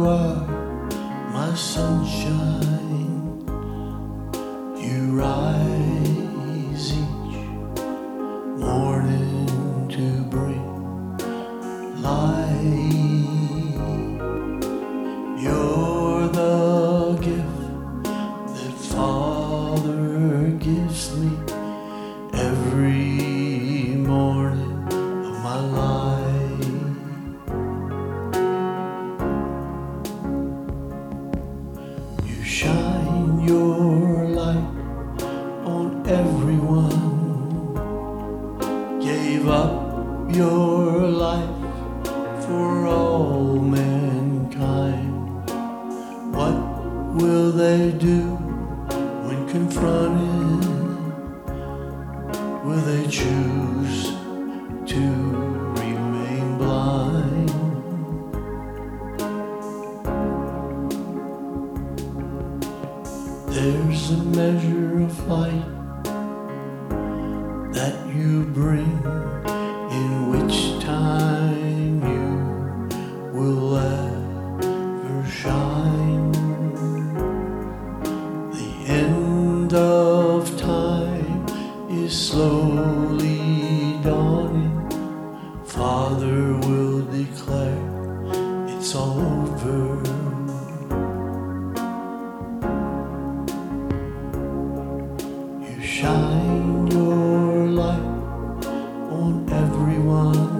are my sunshine. You rise each morning to bring light. You're the gift that Father gives me every morning of my life. You shine your light on everyone, gave up your life for all mankind. What will they do when confronted? Will they choose to remain blind? There's a measure of light that you bring, in which time you will ever shine. The end of time is slowly dawning. Father will declare it's over. You shine your light on everyone,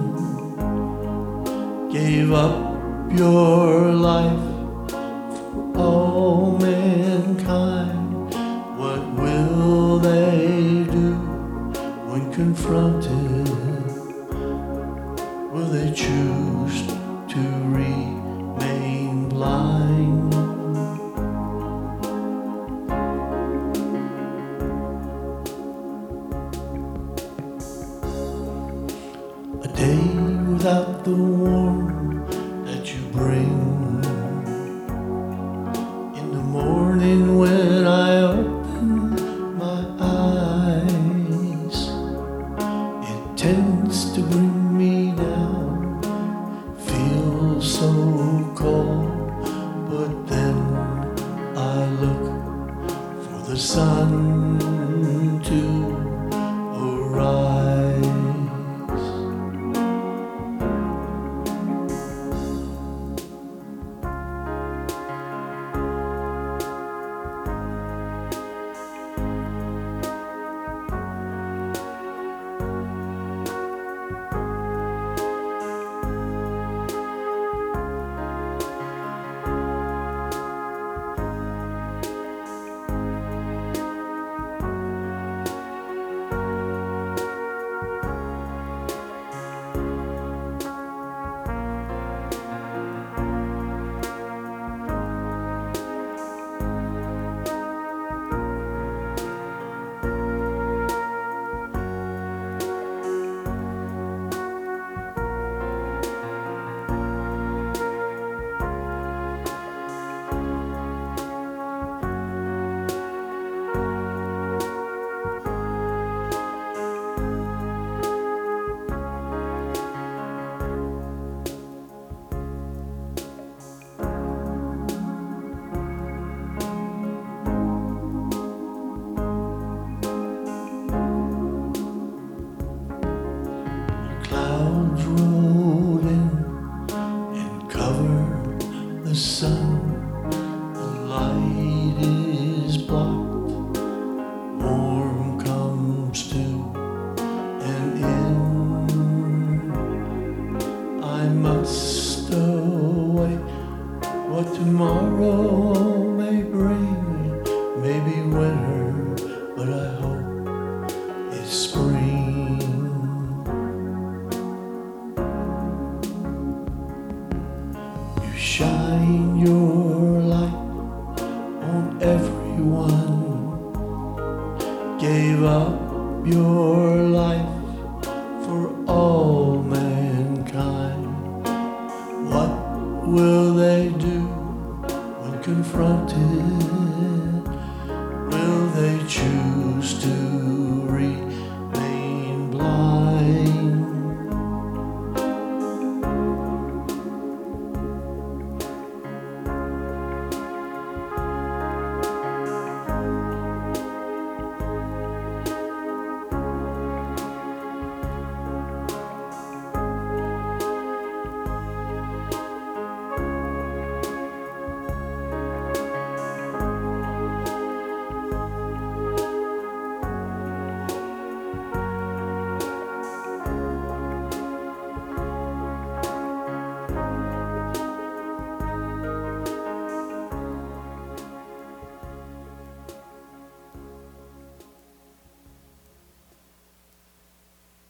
gave up your life for all mankind. What will they do when confronted? Will they choose to remain blind? A day without the warmth that you bring. In the morning when I open my eyes, it tends to bring me down. Feel so cold, but then I look for the sun to arise. Clouds roll in and cover the sun. The light is blocked. Warm comes to an end. I must await what tomorrow may bring. Maybe winter, but I hope it's spring. You shine your light on everyone, gave up your life for all mankind. What will they do when confronted? Will they choose to remain blind?